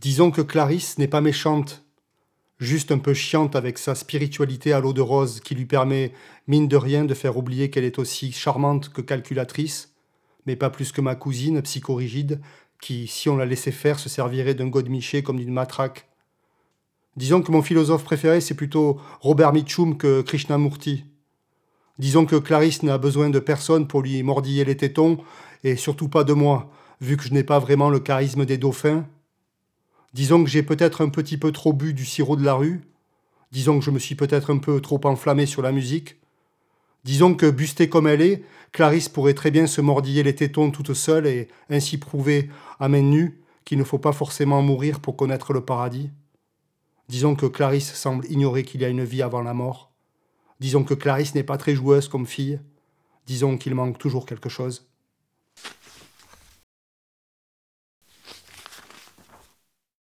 Disons que Clarisse n'est pas méchante, juste un peu chiante avec sa spiritualité à l'eau de rose qui lui permet, mine de rien, de faire oublier qu'elle est aussi charmante que calculatrice, mais pas plus que ma cousine, psychorigide, qui, si on la laissait faire, se servirait d'un godemiché comme d'une matraque. Disons que mon philosophe préféré, c'est plutôt Robert Mitchum que Krishnamurti. Disons que Clarisse n'a besoin de personne pour lui mordiller les tétons, et surtout pas de moi, vu que je n'ai pas vraiment le charisme des dauphins. Disons que j'ai peut-être un petit peu trop bu du sirop de la rue. Disons que je me suis peut-être un peu trop enflammé sur la musique. Disons que, bustée comme elle est, Clarisse pourrait très bien se mordiller les tétons toute seule et ainsi prouver, à main nue, qu'il ne faut pas forcément mourir pour connaître le paradis. Disons que Clarisse semble ignorer qu'il y a une vie avant la mort. Disons que Clarisse n'est pas très joueuse comme fille. Disons qu'il manque toujours quelque chose.